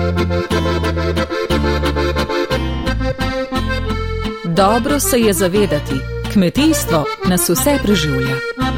Dobro se je zavedati, kmetijstvo nas vse preživlja.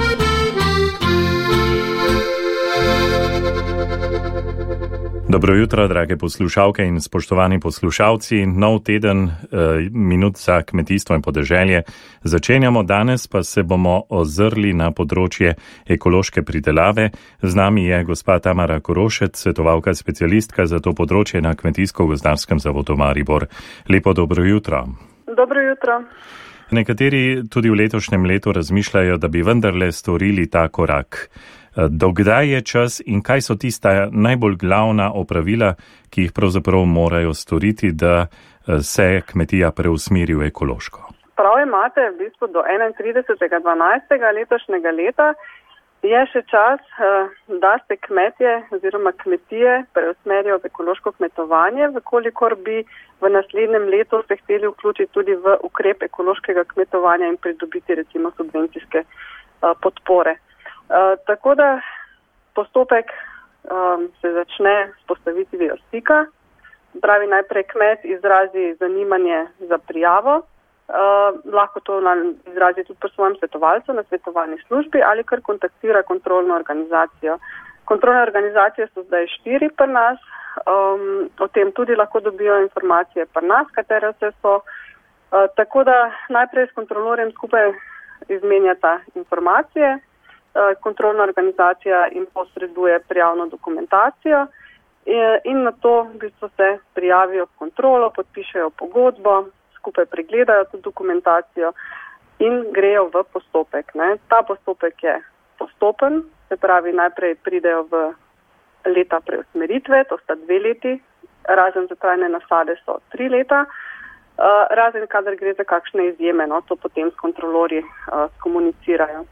Dobro jutro, drage poslušalke in spoštovani poslušalci. Nov teden minut za kmetijstvo in podeželje začenjamo. Danes pa se bomo ozrli na področje ekološke pridelave. Z nami je gospa Tamara Korošec, svetovalka specialistka za to področje na Kmetijsko-gozdarskem zavodu Maribor. Lepo dobro jutro. Dobro jutro. Nekateri tudi v letošnjem letu razmišljajo, da bi vendarle storili ta korak. Dokdaj je čas in kaj so tista najbolj glavna opravila, ki jih pravzaprav morajo storiti, da se kmetija preusmeri v ekološko? Prav imate, v bistvu do 31.12. letošnjega leta je še čas, da se kmetje oziroma kmetije preusmerijo v ekološko kmetovanje, vkolikor bi v naslednjem letu se hteli vključiti tudi v ukrep ekološkega kmetovanja in pridobiti recimo subvencijske podpore. Tako da postopek se začne s postavitvijo stika. Pravi najprej kmet izrazi zanimanje za prijavo, lahko to izrazi tudi pri svojem svetovalcu na svetovalni službi ali kar kontaktira kontrolno organizacijo. Kontrolne organizacije so zdaj 4 pri nas, o tem tudi lahko dobijo informacije pri nas, katere vse so. Tako da najprej s kontrolorjem skupaj izmenjata informacije. Kontrolna organizacija jim posreduje prijavno dokumentacijo in na to v bistvu se prijavijo v kontrolo, podpišejo pogodbo, skupaj pregledajo to dokumentacijo in grejo v postopek. Ta postopek je postopen, se pravi najprej pridejo v leta preusmeritve, to sta 2 leti, razen za trajne nasade so 3 leta, razen kadar gre za kakšne izjeme, to potem s kontrolorji skomunicirajo.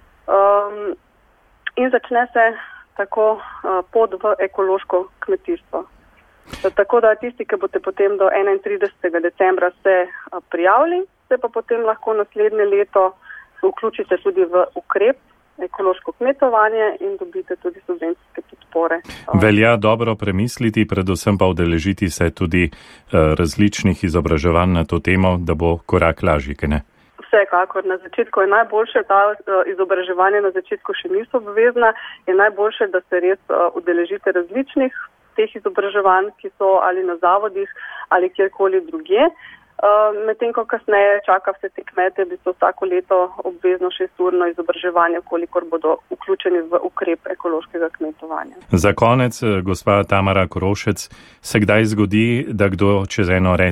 In začne se tako pot v ekološko kmetijstvo. Tako da tisti, ki boste potem do 31. decembra se prijavili, se pa potem lahko naslednje leto vključite tudi v ukrep ekološko kmetovanje in dobite tudi subvencijske podpore. Velja dobro premisliti, predvsem pa udeležiti se tudi različnih izobraževanj na to temo, da bo korak lažji, kaj ne? Vsekakor, na začetku je najboljše, ta izobraževanje na začetku še niso obvezna, je najboljše, da se res udeležite različnih teh izobraževanj, ki so ali na zavodih ali kjerkoli drugje. Medtem ko kasneje čaka vse te kmete, bi so vsako leto obvezno 6-urno izobraževanje, kolikor bodo vključeni v ukrep ekološkega kmetovanja. Za konec, gospa Tamara Korošec, se kdaj zgodi, da kdo čez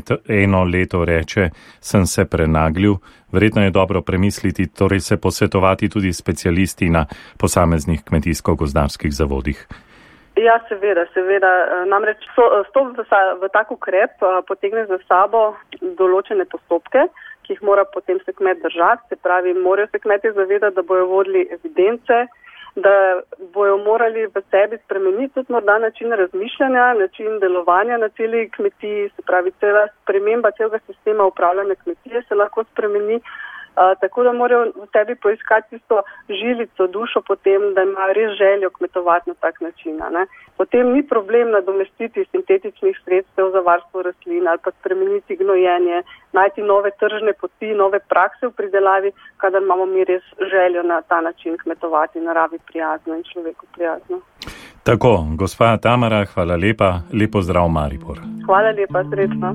eno leto reče, sem se prenaglil? Verjetno je dobro premisliti, torej se posvetovati tudi specialisti na posameznih kmetijsko-gozdarskih zavodih. Ja, seveda. Namreč vstop v tak ukrep potegne za sabo določene postopke, ki jih mora potem se kmet držati. Se pravi, morajo se kmetje zavedati, da bojo vodili evidence, da bojo morali v sebi spremeniti tudi morda način razmišljanja, način delovanja na celi kmetiji. Se pravi, cela sprememba celega sistema upravljanja kmetije se lahko spremeni. Tako da morajo v sebi poiskati tisto žilico, dušo potem, da imajo res željo kmetovati na tak način. Potem ni problem nadomestiti sintetičnih sredstev za varstvo rastlin ali pa spremeniti gnojenje, najti nove tržne poti, nove prakse v pridelavi, kadar imamo mi res željo na ta način kmetovati naravi prijazno in človeku prijazno. Tako, gospa Tamara, hvala lepa, lepo zdrav Maribor. Hvala lepa, srečno.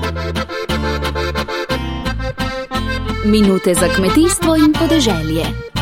Minute za kmetijstvo in podeželje.